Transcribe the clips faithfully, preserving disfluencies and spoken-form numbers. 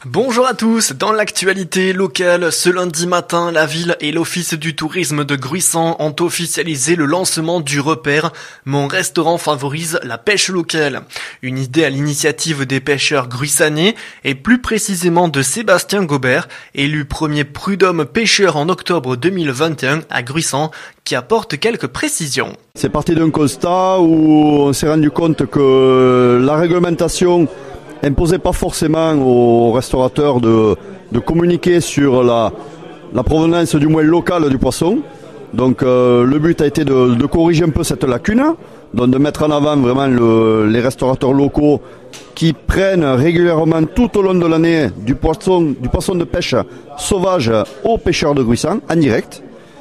Bonjour à tous, dans l'actualité locale, ce lundi matin, la ville et l'Office du tourisme de Gruissant ont officialisé le lancement du repère « Mon restaurant favorise la pêche locale ». Une idée à l'initiative des pêcheurs gruissanais et plus précisément de Sébastien Gobert, élu premier prud'homme pêcheur en octobre deux mille vingt et un à Gruissant, qui apporte quelques précisions. C'est parti d'un constat où on s'est rendu compte que la réglementation imposait pas forcément aux restaurateurs de, de communiquer sur la, la provenance du moins locale du poisson. Donc euh, le but a été de, de corriger un peu cette lacune, donc de mettre en avant vraiment le, les restaurateurs locaux qui prennent régulièrement tout au long de l'année du poisson, du poisson de pêche sauvage aux pêcheurs de Gruissant en direct.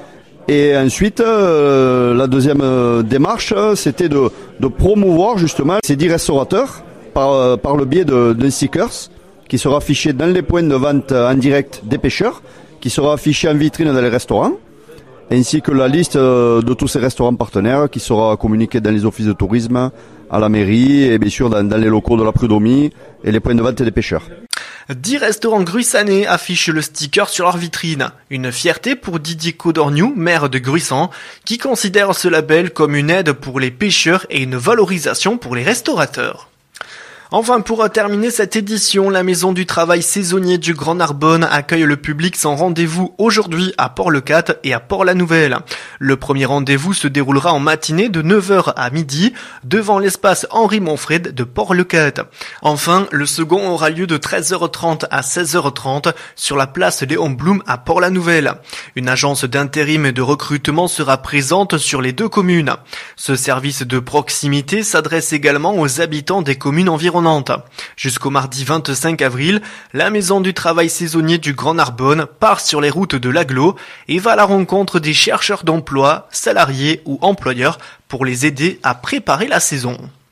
Et ensuite, euh, la deuxième euh, démarche, c'était de, de promouvoir justement ces dix restaurateurs Par, par le biais de, d'un stickers qui sera affiché dans les points de vente en direct des pêcheurs, qui sera affiché en vitrine dans les restaurants, ainsi que la liste de tous ces restaurants partenaires qui sera communiquée dans les offices de tourisme, à la mairie et bien sûr dans, dans les locaux de la prud'homie et les points de vente des pêcheurs. Dix restaurants gruissanais affichent le sticker sur leur vitrine. Une fierté pour Didier Codorniou, maire de Gruissant, qui considère ce label comme une aide pour les pêcheurs et une valorisation pour les restaurateurs. Enfin, pour terminer cette édition, la Maison du Travail saisonnier du Grand Narbonne accueille le public sans rendez-vous aujourd'hui à Port-le-Cat et à Port-la-Nouvelle. Le premier rendez-vous se déroulera en matinée de neuf heures à midi devant l'espace Henri Monfred de Port-le-Cat. Enfin, le second aura lieu de treize heures trente à seize heures trente sur la place Léon Blum à Port-la-Nouvelle. Une agence d'intérim et de recrutement sera présente sur les deux communes. Ce service de proximité s'adresse également aux habitants des communes environnantes. Jusqu'au mardi vingt-cinq avril, la Maison du Travail saisonnier du Grand Narbonne part sur les routes de l'agglo et va à la rencontre des chercheurs d'emploi, salariés ou employeurs pour les aider à préparer la saison.